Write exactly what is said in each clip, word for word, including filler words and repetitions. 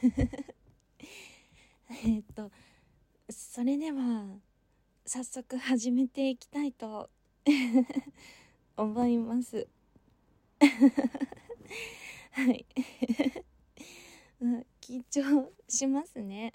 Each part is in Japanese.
えっとそれでは早速始めていきたいと思いますはい、うん、緊張しますね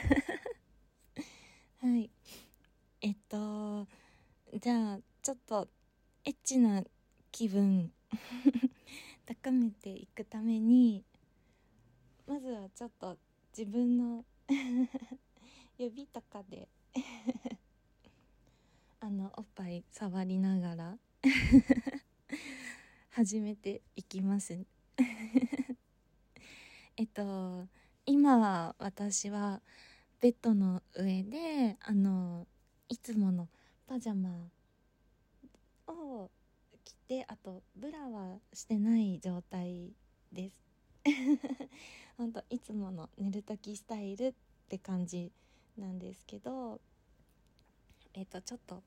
はい、えっとじゃあちょっとエッチな気分高めていくために、まずはちょっと自分の指とかであのおっぱい触りながら始めていきますえっと今私はベッドの上であのいつものパジャマを着て、あとブラはしてない状態ですほんといつもの寝るときスタイルって感じなんですけど、えっとちょっと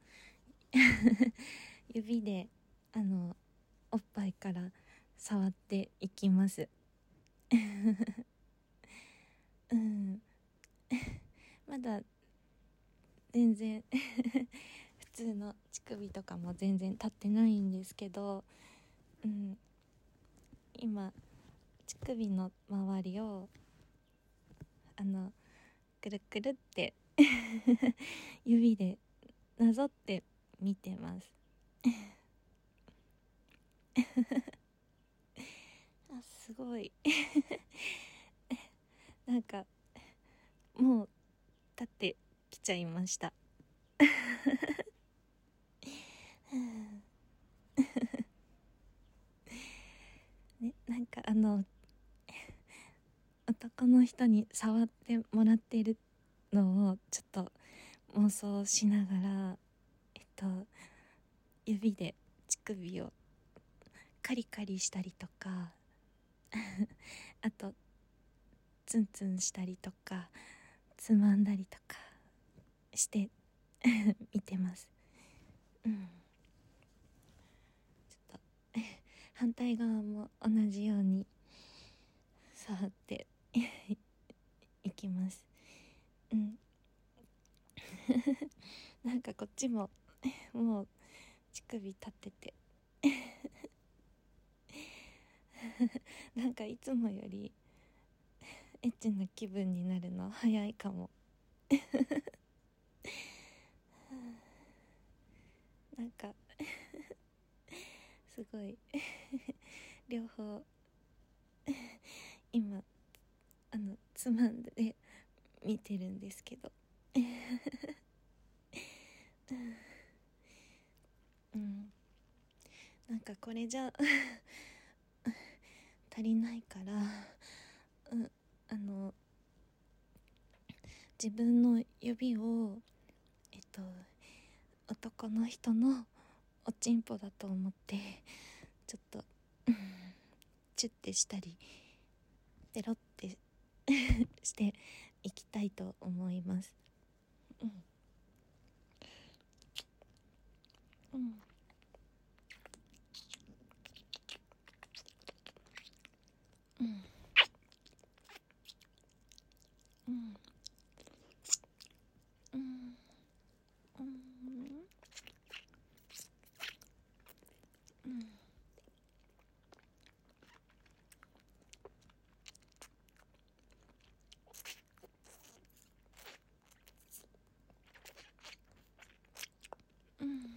指であのおっぱいから触っていきますうんまだ全然普通の乳首とかも全然立ってないんですけど、うん、今乳首の周りをあのくるくるって指でなぞって見てますあ、すごいなんかもう立ってきちゃいましたね、なんかあの男の人に触ってもらってるのをちょっと妄想しながら、えっと指で乳首をカリカリしたりとかあとツンツンしたりとかつまんだりとかして見てます。うん、ちょっと反対側も同じように触っていきます。うん。なんかこっちももう乳首立っててなんかいつもよりエッチな気分になるの早いかもなんかすごい両方今あのつまんで見てるんですけどうん、なんかこれじゃ足りないから、うん、あの自分の指をえっと男の人のおちんぽだと思ってちょっと、うん、チュッてしたりペロってしていきたいと思います。うんうんうんうんうんうんうんうん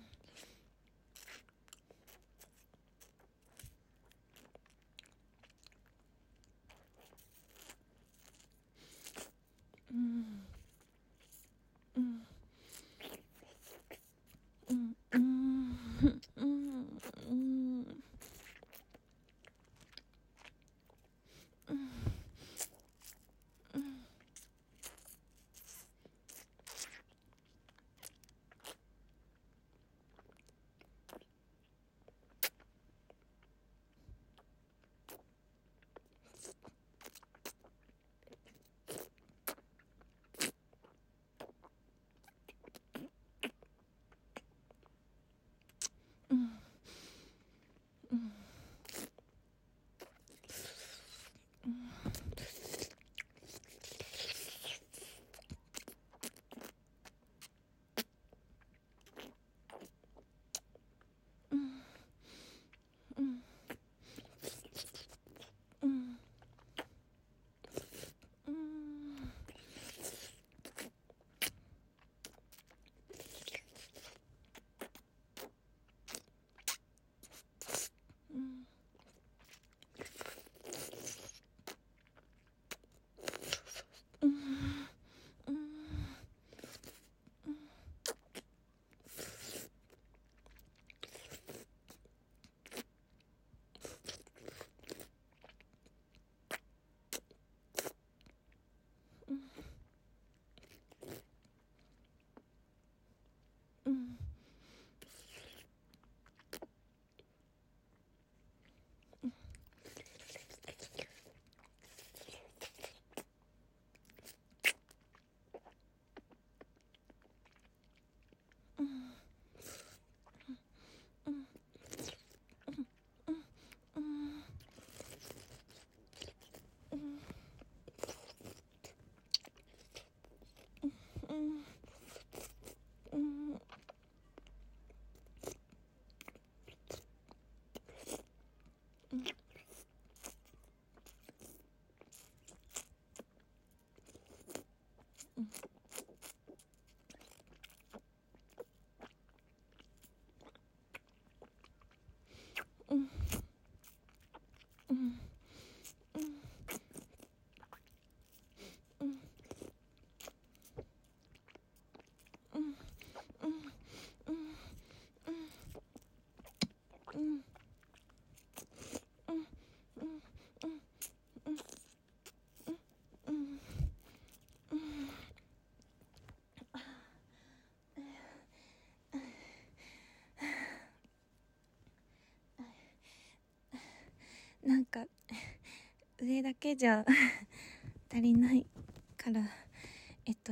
上だけじゃ足りないからえっと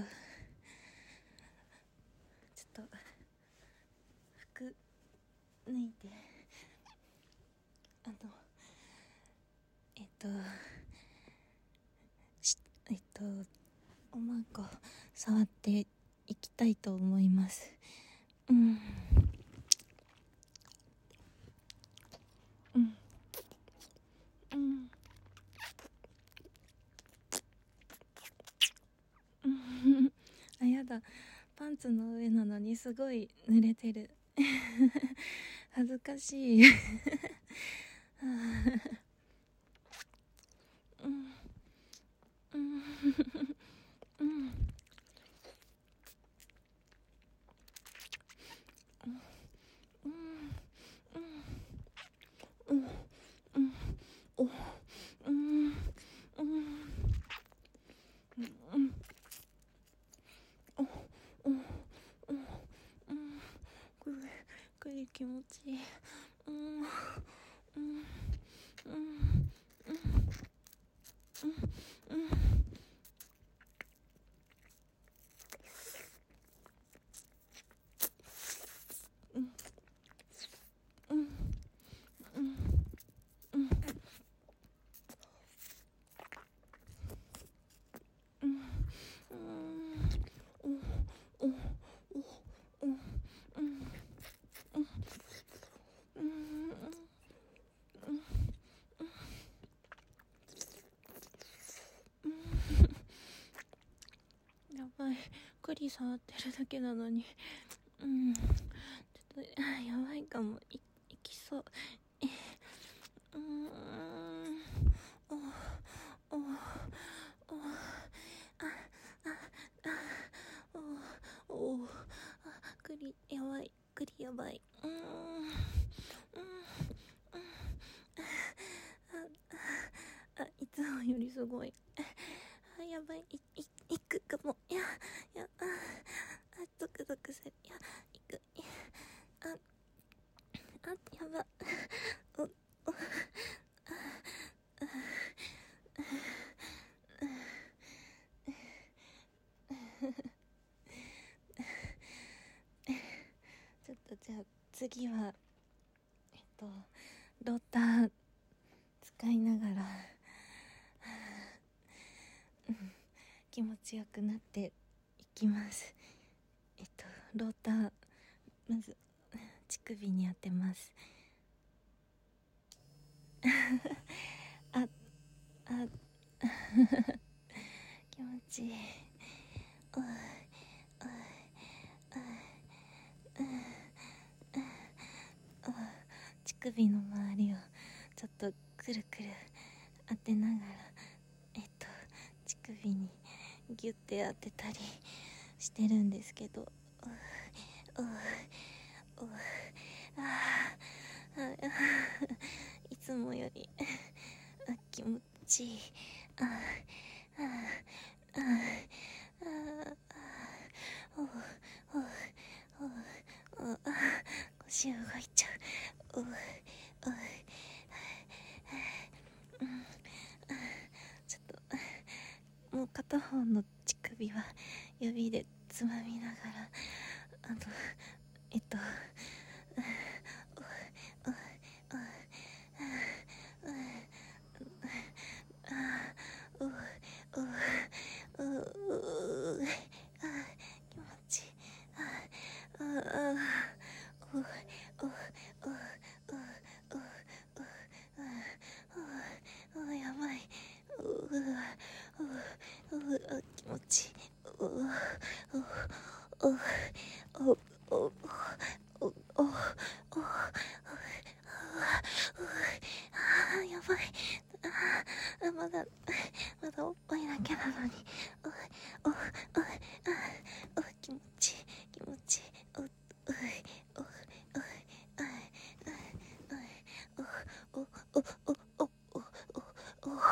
ちょっと服脱いであのえっとしえっとおまんこ触っていきたいと思います。うんうんうんうんあ、やだ、パンツの上なのにすごい濡れてる恥ずかしいうんうんうんうんうんおうんうんうんおおおうんこれこれ気持ちいいうんうんうんうんうんうんうんうんおおおおうんやばい、栗触ってるだけなのにうんちょっとやばいかも、いいきそうえうーんおおおおあああおおおあ栗やばい、栗やばい、うーんうんああいつもよりすごいあやばい、いいいくかも、いやいやああゾクゾクする、いやいくいやああやばおおあちょっとじゃあ次はえっとローター使いながら気持ちよくなっていきます。えっとローターまず乳首に当てますああ気持ちいいおいおいおいおい乳首の周りをちょっとくるくる当てながらえっと乳首にギュッて当てたりしてるんですけどおいおいおいあーあいつもよりあ気持ちいいあああああおいおいおいおいあ腰動いちゃうおいおいうんちょっともう片方の乳首は指でつまみながらあのえっとおいおいおいおいあおいおいおいおいあ気持ちいいああおいおいおいおいおいおいおいおいやばいおうおうおうあ気持ちいいおうおうおうおうおうおうおうあやばいあまだまだおっぱいだけなのにおいおいおいあおい気持ちいい気持ちいいおいおいおいおいおいおいおいおおおおおおお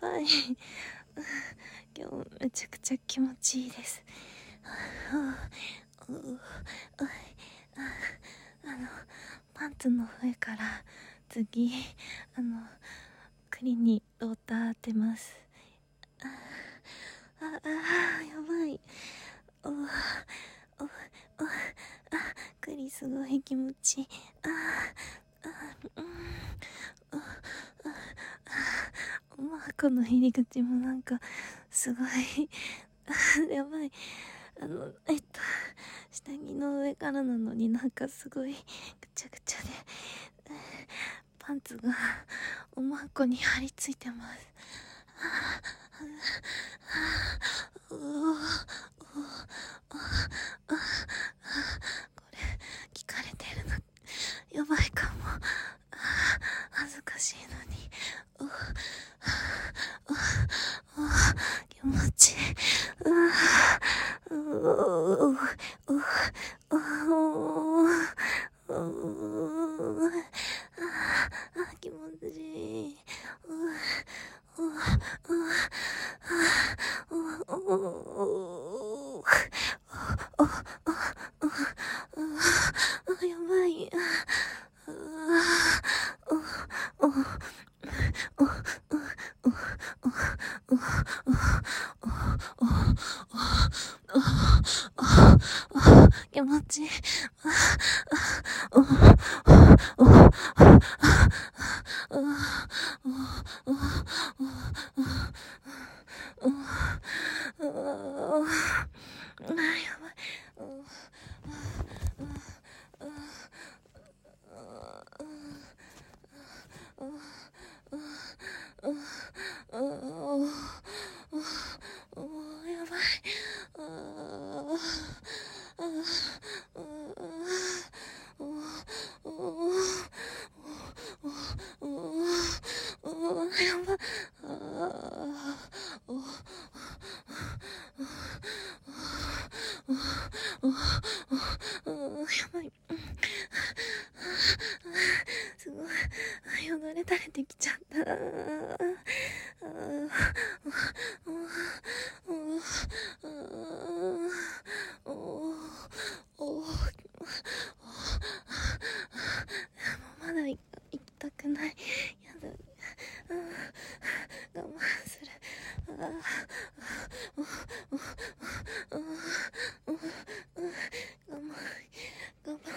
ばい今日めちゃくちゃ気持ちいいです。あのパンツの上から次あの栗にローター当てます。あああやばい。おおおおあ栗すごい気持ちいい。ああうんああまあこの入り口もなんかすごいやばい。あのえっと下着の上からなのになんかすごいぐちゃぐちゃでパンツがおまんこに張り付いてます。これ聞かれてるのやばいかも。恥ずかしいのに気持ちいい。気持ちいい。やばい。気持ちいい。すごいよだれ垂れてきちゃった。まだ行きたくない。やだ。我慢する。我慢我慢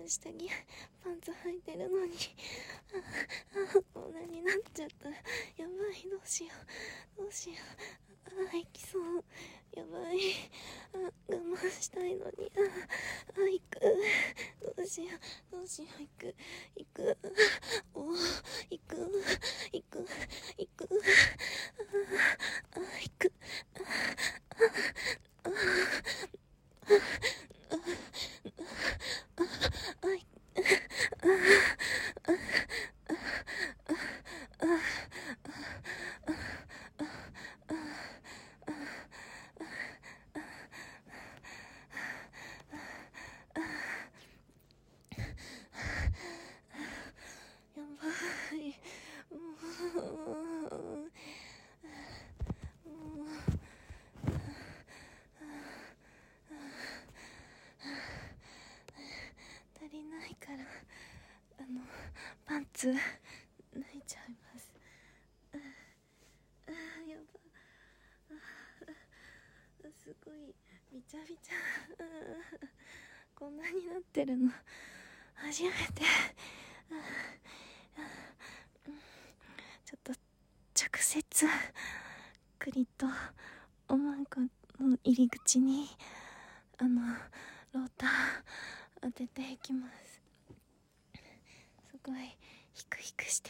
下着パンツ履いてるのに、ああこんなになっちゃった。やばい、どうしようどうしよう、ああ行きそう、やばい、あ我慢したいのに、ああ行く、どうしようどうしよう、行く行く、お行く行く行く、ああ行く、あああやばい、もう足りないからあのパンツ脱いちゃいます。ああやば、あすごいびちゃびちゃ、こんなになってるの初めて。ちょっと直接栗とおまんこの入り口にあのローター当てていきます。すごいヒクヒクしてる。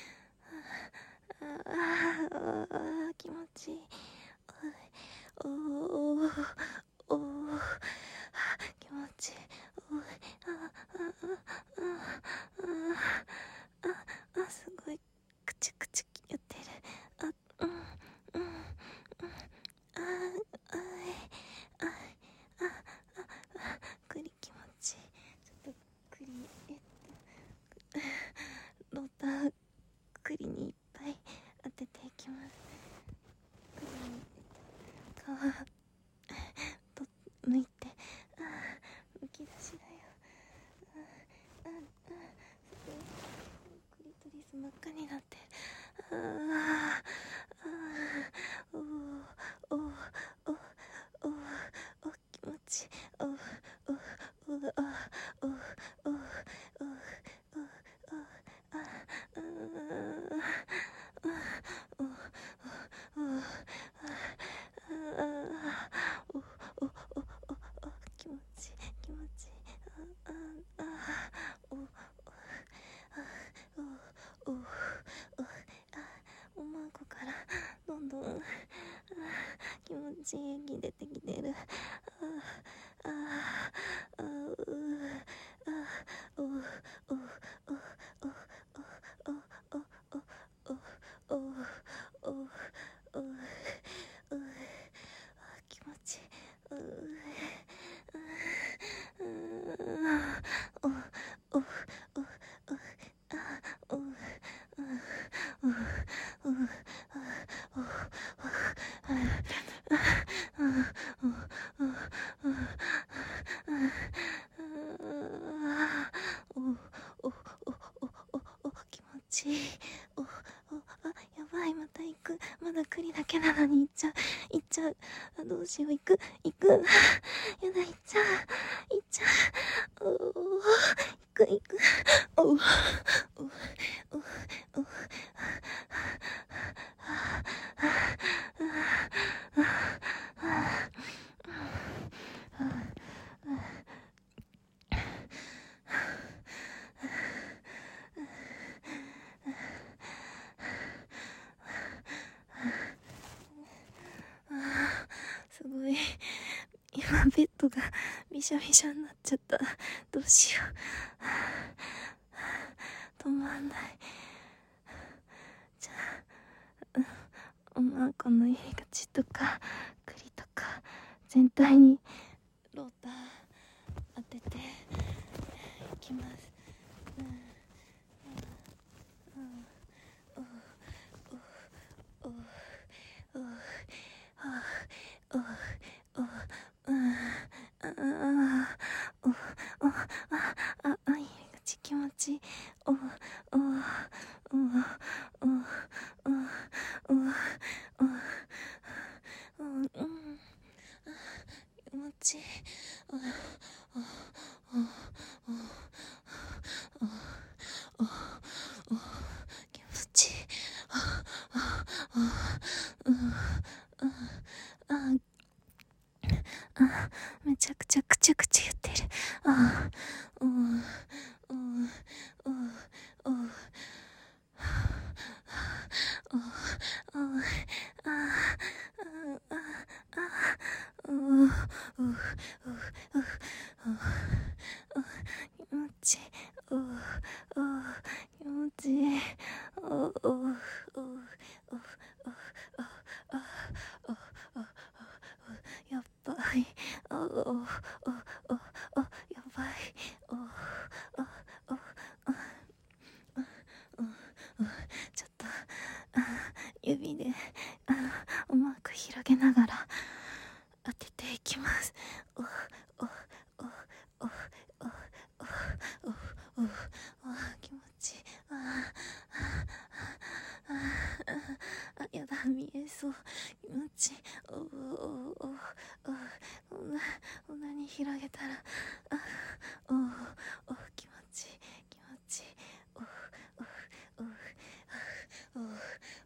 ああああ気持ちいい。おおおお気持ちいい。おいああああああすごいくちゅくちゅ言ってる。あうんうんうんあああああ栗気持ちいい。ちょっと栗えっとローター栗にいっぱい当てていきます。栗に皮と剥いて、ああむき出しだよ。ああああすごいクリトリス真っ赤になってる。ああああおおおおおお気持ちいい。おおおあおおおおああおおおお気持ちいい気持ちいい。あああおおおおおおまんこからどんどん気持ちいい液出てきてる。ああああうあおおおおおおおおおお気持ちいい。おおおおおお気持ちいい。おおあやばいまた行く。まだ栗だけなのに行っちゃう行っちゃう。あどうしよう行く行く。やだ行っちゃう行っちゃう。おお行く行く。おおおおおおすごい今ベッドがびしゃびしゃになっちゃった。どうしよう止まんない。じゃあ、うん、おまんこの入り口とか栗とか全体にローター当てていきます。うんうんうんおおおおおおおおうんああおおあああ入り口気持ちいい。おおおおおおおおおうん気持ちいい。おおおおそう気持ちいい。おおおおおこんなこんなに広げたらあおお気持ちいい気持ちいいおおおおおおおお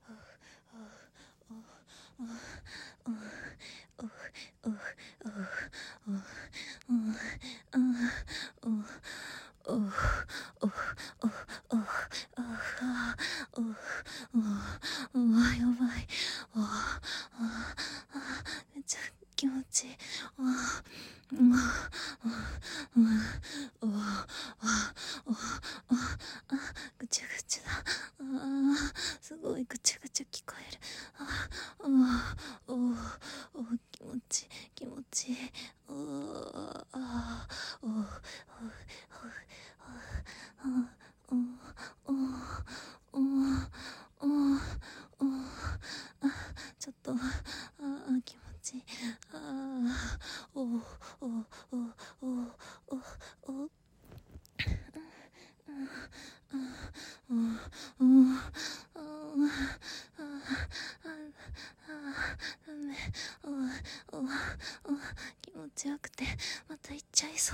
やばい。めっちゃ気持ちいい。ぐちゃぐちゃだ。すごいぐちゃぐちゃ聞こえる。おお気持ちいい気持ちいい。おおちょっとあ気持ちいい。あおおおおおお気持ちよくてまた行っちゃいそう。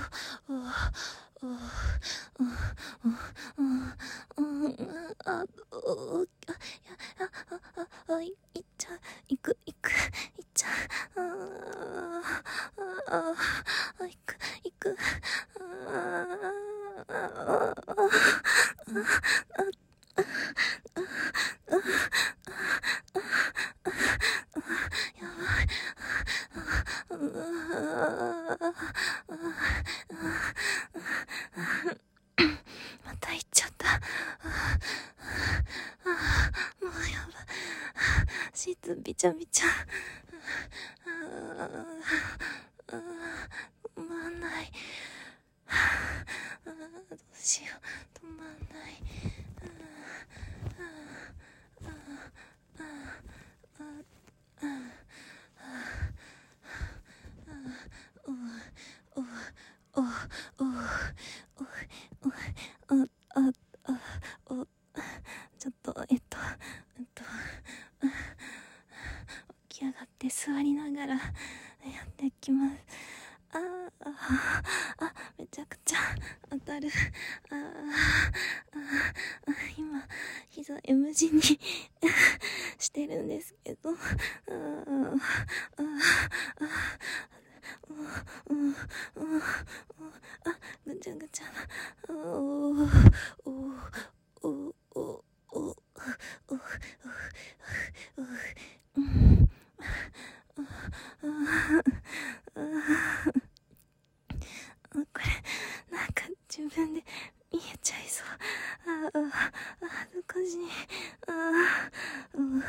行っちゃう行く行く行っちゃう。行く行くやばい。また行っちゃった。もうやばい。シーツびちゃびちゃ。止まんない。どうしよう止まんない。ちょっとえっとえっと起き上がって座りながらやっていきます。あーああめちゃくちゃ当たる。ああ今膝 M 字にしてるんですけど、ああぐちゃぐちゃだ。おおおおおおこれなんか自分で見えちゃいそう。ああ恥ずかしい。ああうううう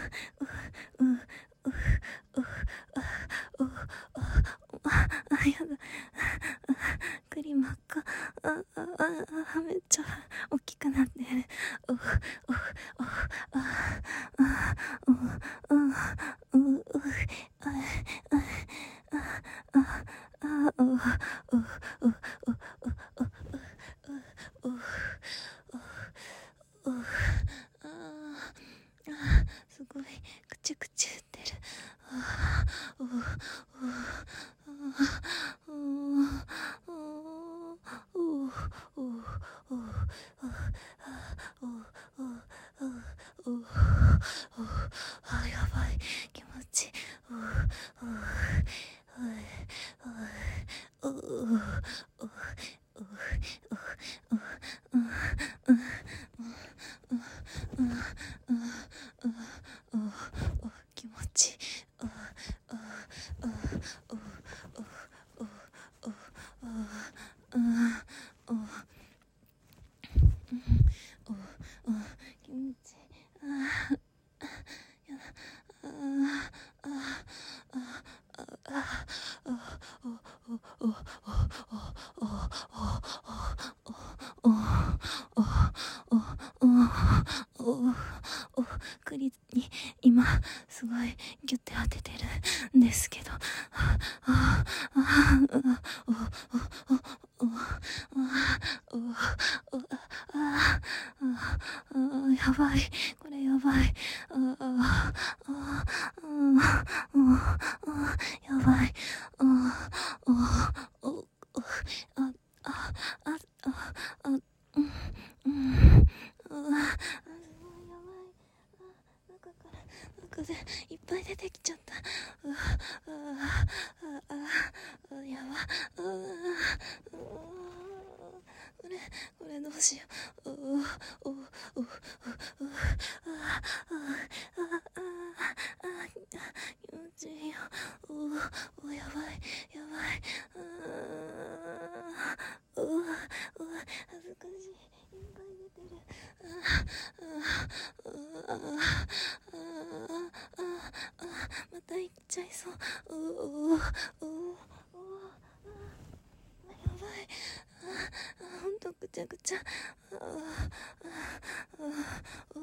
あやだ。栗真っ赤。あああめっちゃ大きくなってる。おおおああおおおああおおすごいくちゅくちゅってる。おおあやばい気持ちいい。気持ちいい。栗に今すごいギュッて当ててるんですけど、やばいこれやばい。 風いっぱい出てきちゃった。うわうわあああやばうわうわこれこれどうしよう。ううううううああああ気持ちいいよ。うわうわやばいやばい。うわうわ恥ずかしい。いっぱい出てる。あああああまた行っちゃいそう。ううううやばい。あほんとぐちゃぐちゃ。ああああ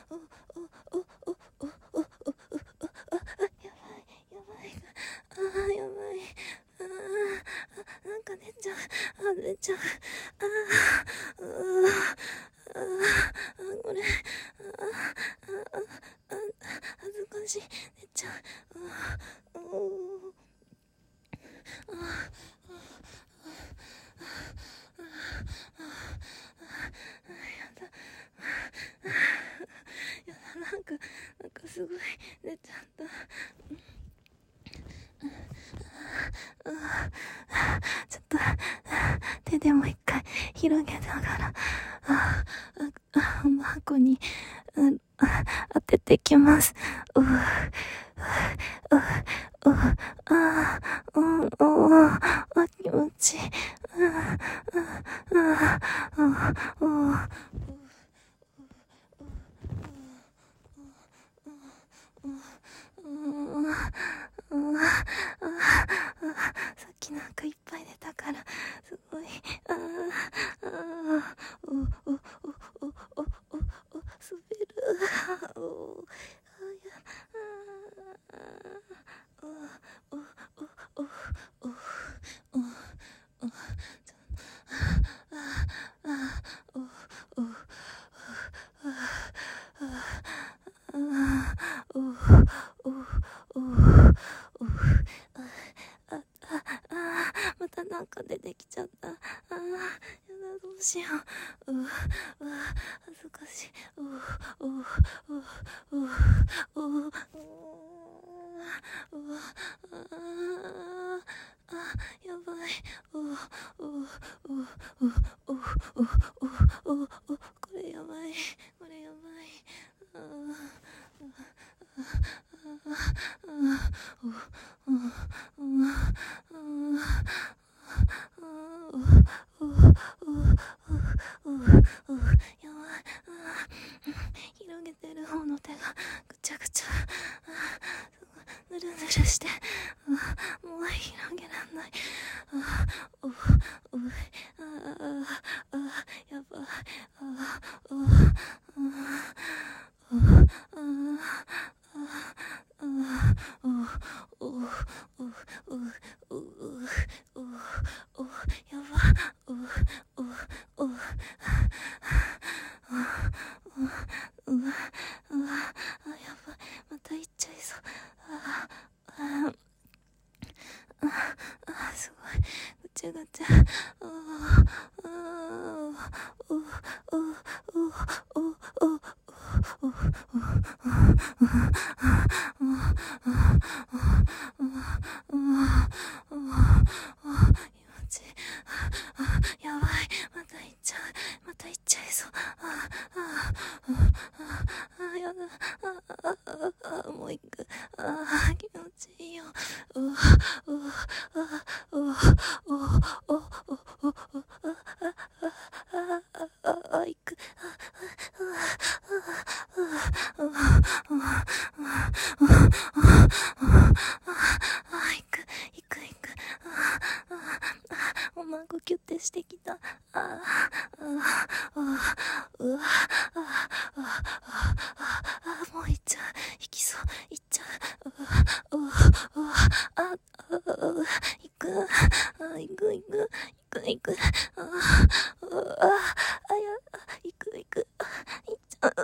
やばいやばい。ああやばい。ああなんか出ちゃう。あ出ちゃう。ああああこれあああ恥ずかしい。出ちゃう。あああなんか、なんかすごい出ちゃった。ちょっと手でも一回広げながらああ箱に、うん、当ててきます。ううううあうん、うん、あ気持ちいい。うんうんうんうんさっきなんかいっぱい出たからすごいあああおおおおおおお滑るおおあやあおおおおおおおおあおおおおおおああまたなんか出てきちゃった。ああやだどうしよう。うわうわ恥ずかしい。うわうわうわうわうわうわああやばい。うわうわうわうわうわうわうわこれやばいこれやばい。あ広げてる方の手がぐちゃぐちゃぬるぬるしてもう広げらんない。あおうああやばい。ああまた行っちゃいそう。あああすごいぐちゃぐちゃ。ああおおおおおやばいまた行っちゃうまた行っちゃいそう。あああやだあもう行く。あ気持ちいいよ。うわうわうわうわおおおおあ行く。おまんこキュッてしてきた。あああうわああもういっちゃう。いきそういっちゃう。うわうわあいくあいくいくいくいくあああやいくいくいっちゃう。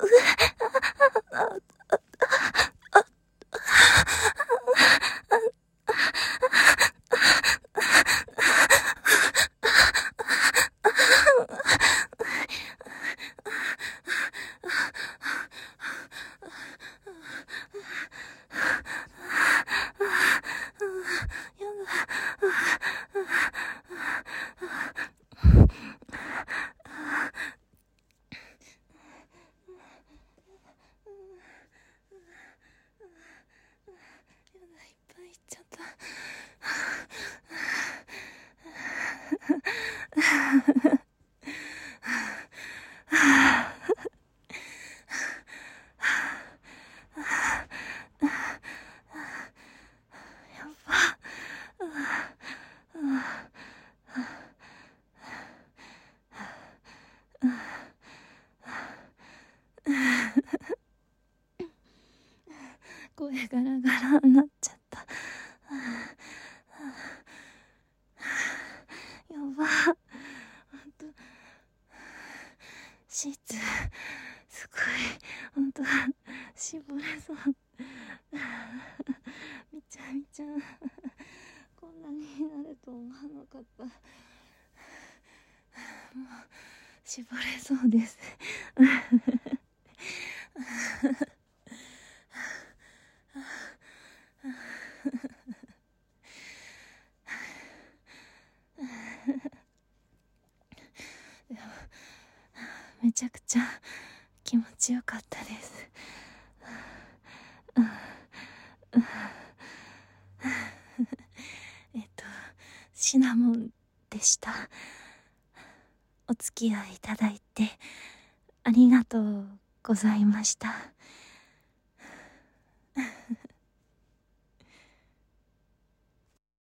声ガラガラになっちゃった。はあはあ、やばほんとシーツすごいほんと絞れそうみちゃみちゃこんなになると思わなかった。もう絞れそうですめちゃくちゃ気持ちよかったです。えっとシナモンでした。お付き合いいただいてありがとうございました。